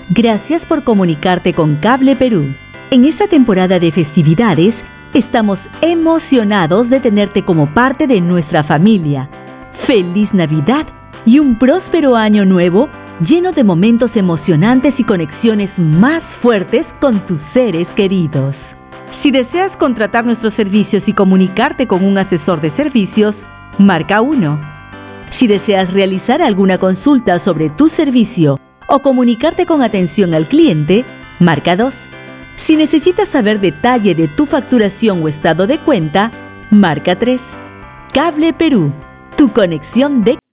Gracias por comunicarte con Cable Perú. En esta temporada de festividades, estamos emocionados de tenerte como parte de nuestra familia. ¡Feliz Navidad y un próspero año nuevo lleno de momentos emocionantes y conexiones más fuertes con tus seres queridos! Si deseas contratar nuestros servicios y comunicarte con un asesor de servicios, marca 1. Si deseas realizar alguna consulta sobre tu servicio o comunicarte con atención al cliente, marca 2. Si necesitas saber detalle de tu facturación o estado de cuenta, marca 3. Cable Perú, tu conexión de...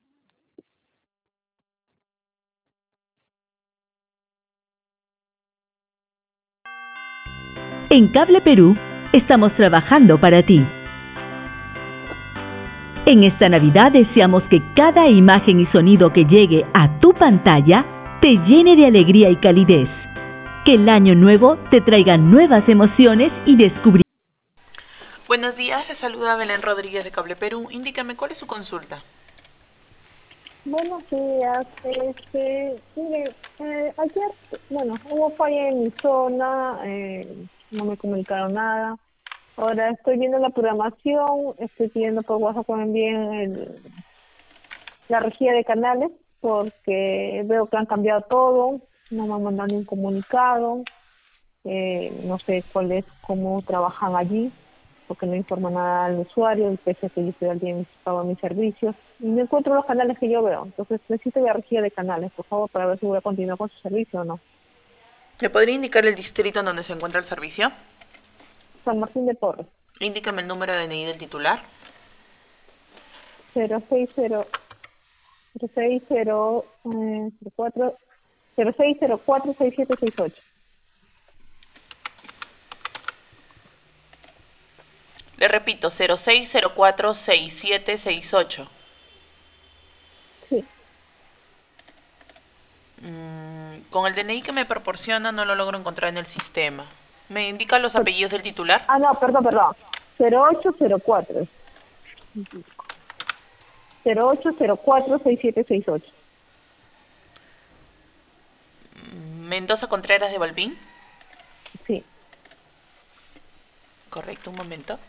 En Cable Perú, estamos trabajando para ti. En esta Navidad deseamos que cada imagen y sonido que llegue a tu pantalla te llene de alegría y calidez. Que el año nuevo te traiga nuevas emociones y descubrimientos. Buenos días, le saluda Belén Rodríguez de Cable Perú. Indícame, ¿cuál es su consulta? Buenos días, mire, ayer, hubo falla en mi zona, no me comunicaron nada. Ahora estoy viendo la programación, estoy pidiendo por WhatsApp que me envíen la rejilla de canales, porque veo que han cambiado todo, no me han mandado ningún comunicado, no sé cómo trabajan allí, porque no informa nada al usuario, pese a que yo estoy al día pago mis servicios, y no encuentro los canales que yo veo. Entonces necesito la rejilla de canales, por favor, para ver si voy a continuar con su servicio o no. ¿Me podría indicar el distrito en donde se encuentra el servicio? San Martín de Porres. Indícame el número de DNI del titular. 0604-6768. Le repito, 0604-6768. Sí. Con el DNI que me proporciona no lo logro encontrar en el sistema. ¿Me indica los apellidos del titular? No, perdón. 0804. 0804-6768. Mendoza Contreras de Balbín. Sí. Correcto, un momento.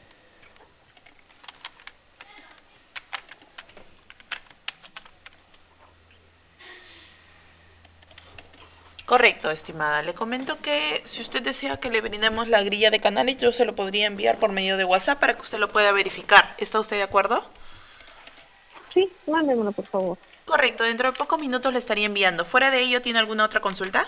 Correcto, estimada. Le comento que si usted desea que le brindemos la grilla de canales, yo se lo podría enviar por medio de WhatsApp para que usted lo pueda verificar. ¿Está usted de acuerdo? Sí, mándemelo, por favor. Correcto, dentro de pocos minutos le estaría enviando. ¿Fuera de ello tiene alguna otra consulta?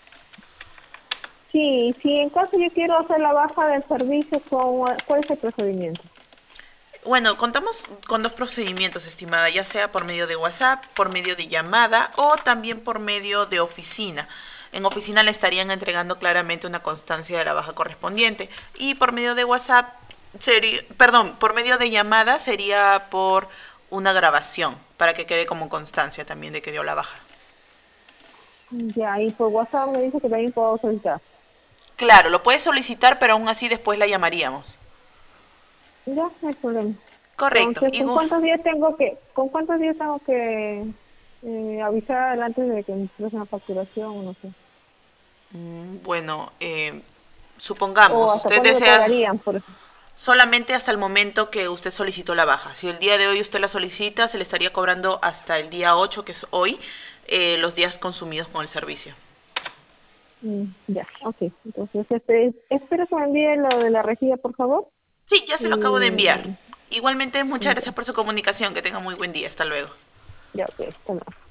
Sí, en caso yo quiero hacer la baja del servicio, ¿cuál es el procedimiento? Bueno, contamos con 2 procedimientos, estimada, ya sea por medio de WhatsApp, por medio de llamada o también por medio de oficina. En oficina le estarían entregando claramente una constancia de la baja correspondiente y por medio de WhatsApp por medio de llamada sería por una grabación para que quede como constancia también de que dio la baja. Ya, y por WhatsApp me dice que también puedo solicitar. Claro, lo puede solicitar, pero aún así después la llamaríamos. Ya, no hay problema. Correcto. Entonces, ¿con cuántos días tengo que avisar antes de que me empiece una facturación o no sé? Bueno, ¿O supongamos, hasta usted cuándo me desea cobrarían por eso? solamente hasta el momento que usted solicitó la baja. Si el día de hoy usted la solicita, se le estaría cobrando hasta el día 8, que es hoy, los días consumidos con el servicio. Ya, ok. Entonces, espero que me envíe lo de la rejilla, por favor. Sí, ya se lo acabo de enviar. Y Igualmente, muchas ya, gracias por su comunicación. Que tenga muy buen día. Hasta luego. ya, ok, hasta luego.